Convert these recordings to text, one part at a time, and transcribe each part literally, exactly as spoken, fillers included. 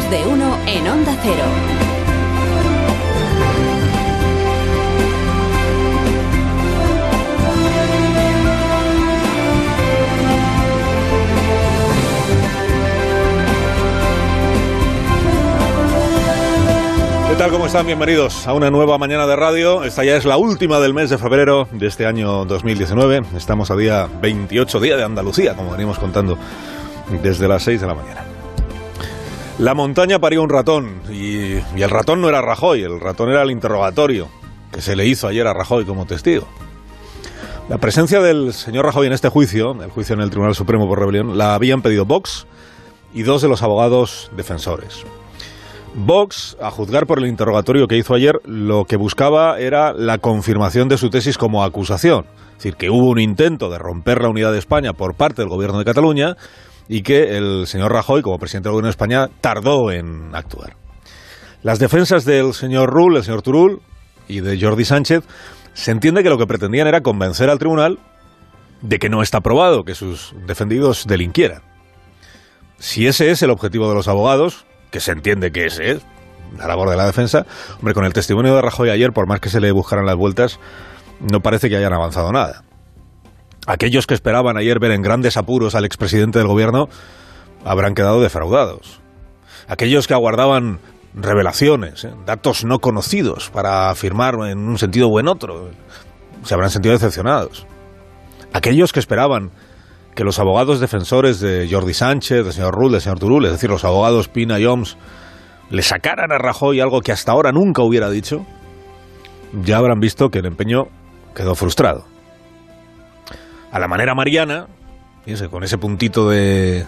Más de uno en Onda Cero. ¿Qué tal? ¿Cómo están? Bienvenidos a una nueva mañana de radio. Esta ya es la última del mes de febrero de este año dos mil diecinueve. Estamos a día veintiocho, día de Andalucía, como venimos contando desde las seis de la mañana. La montaña parió un ratón y, y el ratón no era Rajoy, el ratón era el interrogatorio que se le hizo ayer a Rajoy como testigo. La presencia del señor Rajoy en este juicio, el juicio en el Tribunal Supremo por rebelión, la habían pedido Vox y dos de los abogados defensores. Vox, a juzgar por el interrogatorio que hizo ayer, lo que buscaba era la confirmación de su tesis como acusación. Es decir, que hubo un intento de romper la unidad de España por parte del gobierno de Cataluña y que el señor Rajoy, como presidente del gobierno de España, tardó en actuar. Las defensas del señor Rull, el señor Turull y de Jordi Sánchez, se entiende que lo que pretendían era convencer al tribunal de que no está probado que sus defendidos delinquieran. Si ese es el objetivo de los abogados, que se entiende que ese es la labor de la defensa, hombre, con el testimonio de Rajoy ayer, por más que se le buscaran las vueltas, no parece que hayan avanzado nada. Aquellos que esperaban ayer ver en grandes apuros al expresidente del gobierno habrán quedado defraudados. Aquellos que aguardaban revelaciones, ¿eh? datos no conocidos para afirmar en un sentido o en otro, se habrán sentido decepcionados. Aquellos que esperaban que los abogados defensores de Jordi Sánchez, del señor Rull, del señor Turull, es decir, los abogados Pina y Oms, le sacaran a Rajoy algo que hasta ahora nunca hubiera dicho, ya habrán visto que el empeño quedó frustrado. A la manera mariana, fíjense, con ese puntito de,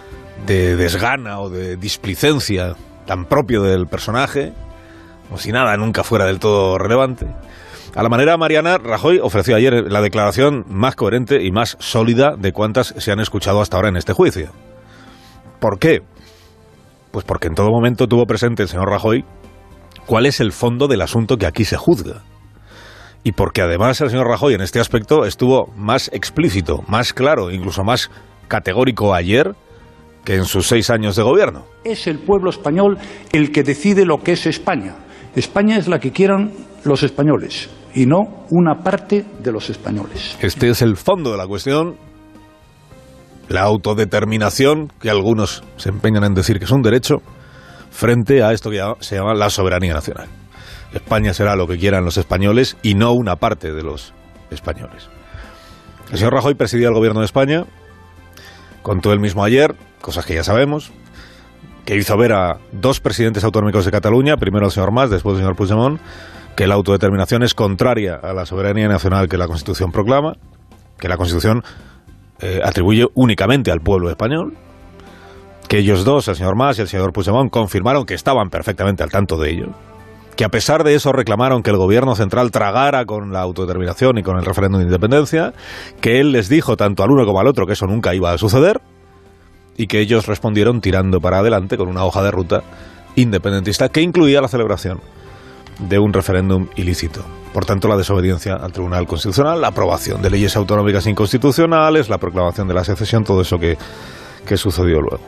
de desgana o de displicencia tan propio del personaje, como si nada nunca fuera del todo relevante, a la manera mariana, Rajoy ofreció ayer la declaración más coherente y más sólida de cuantas se han escuchado hasta ahora en este juicio. ¿Por qué? Pues porque en todo momento tuvo presente el señor Rajoy cuál es el fondo del asunto que aquí se juzga. Y porque además el señor Rajoy en este aspecto estuvo más explícito, más claro, incluso más categórico ayer que en sus seis años de gobierno. Es el pueblo español el que decide lo que es España. España es la que quieran los españoles y no una parte de los españoles. Este es el fondo de la cuestión, la autodeterminación, que algunos se empeñan en decir que es un derecho, frente a esto que se llama la soberanía nacional. España será lo que quieran los españoles y no una parte de los españoles. El señor Rajoy presidía el gobierno de España, contó él mismo ayer, cosas que ya sabemos, que hizo ver a dos presidentes autonómicos de Cataluña, primero el señor Mas, después el señor Puigdemont, que la autodeterminación es contraria a la soberanía nacional que la Constitución proclama, que la Constitución eh, atribuye únicamente al pueblo español, que ellos dos, el señor Mas y el señor Puigdemont, confirmaron que estaban perfectamente al tanto de ello, que a pesar de eso reclamaron que el gobierno central tragara con la autodeterminación y con el referéndum de independencia, que él les dijo tanto al uno como al otro que eso nunca iba a suceder, y que ellos respondieron tirando para adelante con una hoja de ruta independentista que incluía la celebración de un referéndum ilícito. Por tanto, la desobediencia al Tribunal Constitucional, la aprobación de leyes autonómicas inconstitucionales, la proclamación de la secesión, todo eso que, que sucedió luego.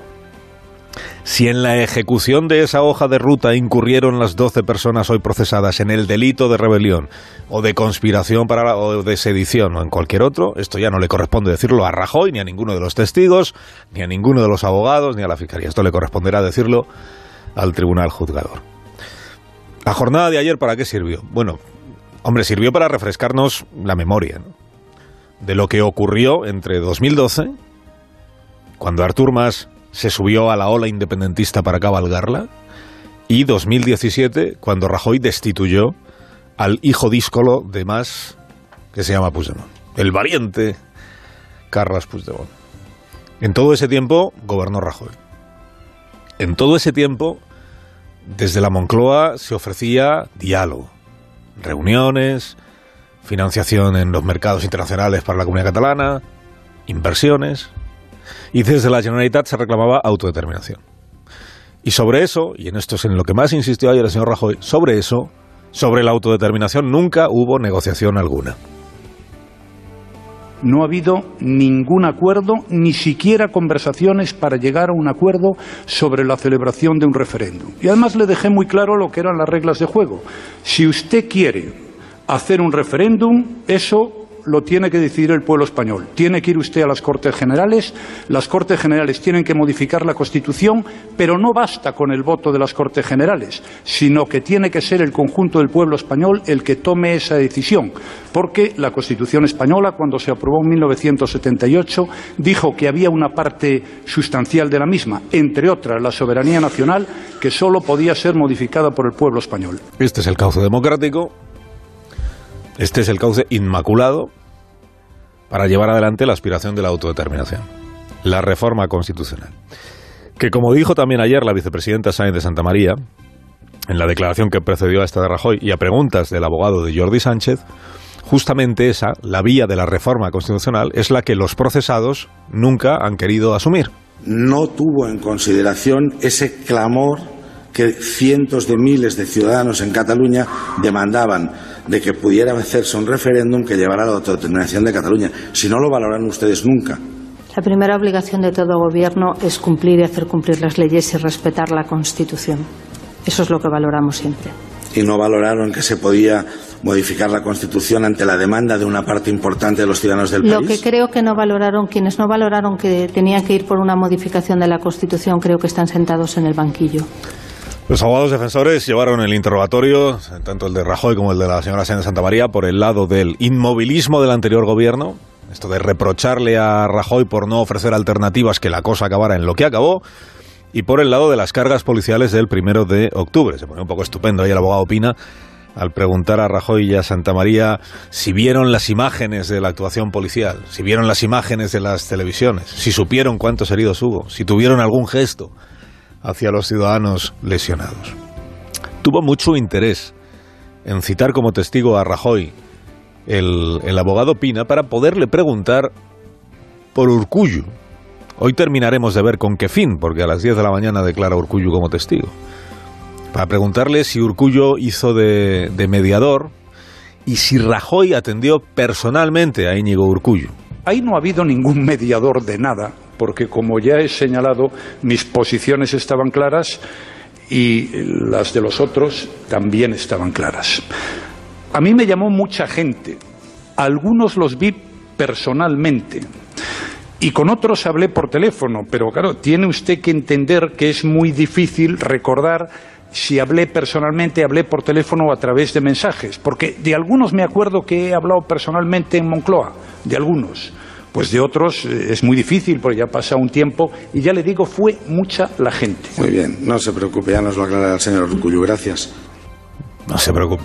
Si en la ejecución de esa hoja de ruta incurrieron las doce personas hoy procesadas en el delito de rebelión o de conspiración para la, o de sedición o en cualquier otro, esto ya no le corresponde decirlo a Rajoy, ni a ninguno de los testigos, ni a ninguno de los abogados, ni a la Fiscalía. Esto le corresponderá decirlo al Tribunal Juzgador. ¿La jornada de ayer para qué sirvió? Bueno, hombre, sirvió para refrescarnos la memoria, ¿no?, de lo que ocurrió entre dos mil doce, cuando Artur Mas se subió a la ola independentista para cabalgarla, y dos mil diecisiete, cuando Rajoy destituyó al hijo díscolo de Mas, que se llama Puigdemont, el valiente Carles Puigdemont. En todo ese tiempo gobernó Rajoy. En todo ese tiempo, desde la Moncloa se ofrecía diálogo, reuniones, financiación en los mercados internacionales para la Comunidad Catalana, inversiones, y desde la Generalitat se reclamaba autodeterminación. Y sobre eso, y en esto es en lo que más insistió ayer el señor Rajoy, sobre eso, sobre la autodeterminación, nunca hubo negociación alguna. no ha habido ningún acuerdo, ni siquiera conversaciones para llegar a un acuerdo sobre la celebración de un referéndum. Y además le dejé muy claro lo que eran las reglas de juego. Si usted quiere hacer un referéndum, eso lo tiene que decidir el pueblo español. Tiene que ir usted a las Cortes Generales, las Cortes Generales tienen que modificar la Constitución, pero no basta con el voto de las Cortes Generales, sino que tiene que ser el conjunto del pueblo español el que tome esa decisión, porque la Constitución española, cuando se aprobó en mil novecientos setenta y ocho, dijo que había una parte sustancial de la misma, entre otras la soberanía nacional, que solo podía ser modificada por el pueblo español. Este es el cauce democrático, este es el cauce inmaculado para llevar adelante la aspiración de la autodeterminación, la reforma constitucional. Que, como dijo también ayer la vicepresidenta Sáenz de Santamaría, en la declaración que precedió a esta de Rajoy, y a preguntas del abogado de Jordi Sánchez, justamente esa, la vía de la reforma constitucional, es la que los procesados nunca han querido asumir. No tuvo en consideración ese clamor que cientos de miles de ciudadanos en Cataluña demandaban de que pudiera hacerse un referéndum que llevara a la autodeterminación de Cataluña. Si no lo valoran ustedes nunca. La primera obligación de todo gobierno es cumplir y hacer cumplir las leyes y respetar la Constitución. Eso es lo que valoramos siempre. Y no valoraron que se podía modificar la Constitución ante la demanda de una parte importante de los ciudadanos del país. Lo que creo que no valoraron, quienes no valoraron que tenían que ir por una modificación de la Constitución, creo que están sentados en el banquillo. Los abogados defensores llevaron el interrogatorio, tanto el de Rajoy como el de la señora Sáenz de Santamaría, por el lado del inmovilismo del anterior gobierno, esto de reprocharle a Rajoy por no ofrecer alternativas que la cosa acabara en lo que acabó, y por el lado de las cargas policiales del primero de octubre. Se pone un poco estupendo ahí el abogado Pina al preguntar a Rajoy y a Santamaría si vieron las imágenes de la actuación policial, si vieron las imágenes de las televisiones, si supieron cuántos heridos hubo, si tuvieron algún gesto hacia los ciudadanos lesionados. Tuvo mucho interés en citar como testigo a Rajoy el, el abogado Pina para poderle preguntar por Urkullu. Hoy terminaremos de ver con qué fin, porque a las diez de la mañana declara Urkullu como testigo. Para preguntarle si Urkullu hizo de, de mediador y si Rajoy atendió personalmente a Íñigo Urkullu. Ahí no ha habido ningún mediador de nada, porque como ya he señalado, mis posiciones estaban claras y las de los otros también estaban claras. A mí me llamó mucha gente, algunos los vi personalmente y con otros hablé por teléfono, pero claro, tiene usted que entender que es muy difícil recordar si hablé personalmente, hablé por teléfono o a través de mensajes, porque de algunos me acuerdo que he hablado personalmente en Moncloa, de algunos. Pues de otros eh, es muy difícil porque ya ha pasado un tiempo y ya le digo, fue mucha la gente. Muy bien, no se preocupe, ya nos lo aclarará el señor Urkullu, gracias. No se preocupe,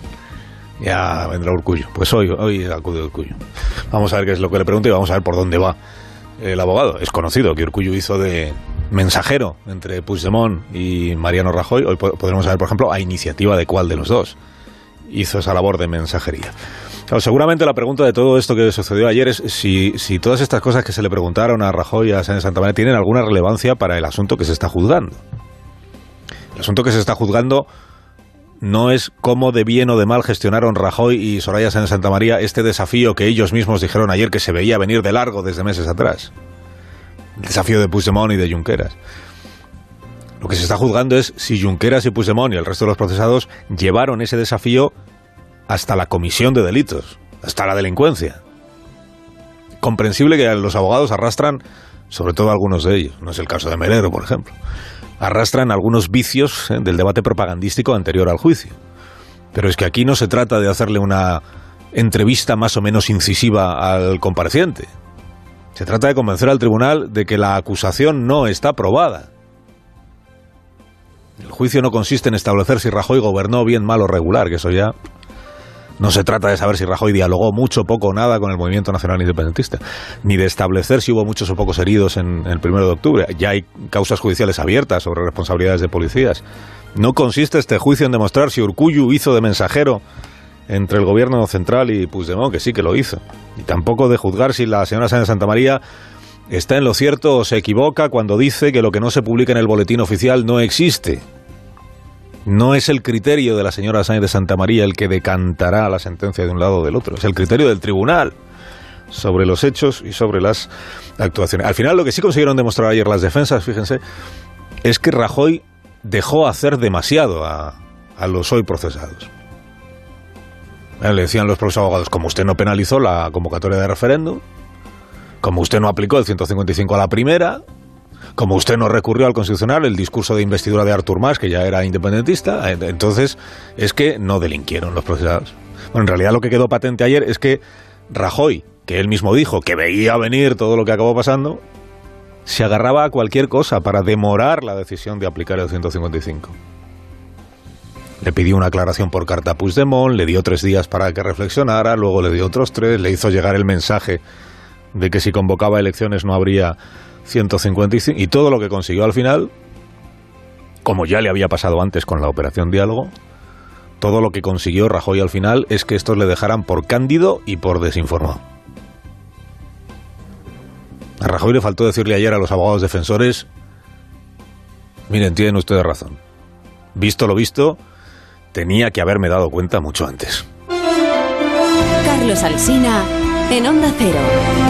ya vendrá Urkullu. Pues hoy, hoy acude Urkullu. Vamos a ver qué es lo que le pregunto y vamos a ver por dónde va el abogado. Es conocido que Urkullu hizo de mensajero entre Puigdemont y Mariano Rajoy. Hoy podremos saber, por ejemplo, a iniciativa de cuál de los dos hizo esa labor de mensajería. Claro, seguramente la pregunta de todo esto que sucedió ayer es si, si todas estas cosas que se le preguntaron a Rajoy y a Sáenz de Santamaría tienen alguna relevancia para el asunto que se está juzgando. El asunto que se está juzgando no es cómo de bien o de mal gestionaron Rajoy y Soraya Sáenz de Santamaría este desafío que ellos mismos dijeron ayer que se veía venir de largo desde meses atrás. El desafío de Puigdemont y de Junqueras. Lo que se está juzgando es si Junqueras y Puigdemont y el resto de los procesados llevaron ese desafío hasta la comisión de delitos, hasta la delincuencia. Comprensible que los abogados arrastran, sobre todo algunos de ellos, no es el caso de Melero, por ejemplo, arrastran algunos vicios eh, del debate propagandístico anterior al juicio. Pero es que aquí no se trata de hacerle una entrevista más o menos incisiva al compareciente. Se trata de convencer al tribunal de que la acusación no está probada. El juicio no consiste en establecer si Rajoy gobernó bien, mal o regular, que eso ya... No se trata de saber si Rajoy dialogó mucho, poco o nada con el movimiento nacional independentista, ni de establecer si hubo muchos o pocos heridos en, en el primero de octubre. Ya hay causas judiciales abiertas sobre responsabilidades de policías. No consiste este juicio en demostrar si Urkullu hizo de mensajero entre el gobierno central y Puigdemont, que sí que lo hizo. Y tampoco de juzgar si la señora Sáenz de Santamaría está en lo cierto o se equivoca cuando dice que lo que no se publica en el boletín oficial no existe. No es el criterio de la señora Sáenz de Santamaría el que decantará la sentencia de un lado o del otro, es el criterio del tribunal. sobre los hechos y sobre las actuaciones. Al final, lo que sí consiguieron demostrar ayer las defensas, fíjense, es que Rajoy dejó hacer demasiado a, a los hoy procesados. Le decían los propios abogados, como usted no penalizó la convocatoria de referéndum, como usted no aplicó el ciento cincuenta y cinco a la primera, como usted no recurrió al Constitucional el discurso de investidura de Artur Mas, que ya era independentista, entonces es que no delinquieron los procesados. Bueno, en realidad lo que quedó patente ayer es que Rajoy, que él mismo dijo que veía venir todo lo que acabó pasando, se agarraba a cualquier cosa para demorar la decisión de aplicar el ciento cincuenta y cinco. Le pidió una aclaración por carta a Puigdemont, le dio tres días para que reflexionara, luego le dio otros tres, le hizo llegar el mensaje de que si convocaba elecciones no habría ciento cincuenta y cinco, y todo lo que consiguió al final, como ya le había pasado antes con la Operación Diálogo, todo lo que consiguió Rajoy al final es que estos le dejaran por cándido y por desinformado. A Rajoy le faltó decirle ayer a los abogados defensores, miren, tienen ustedes razón, visto lo visto, tenía que haberme dado cuenta mucho antes. Carlos Alsina, en Onda Cero.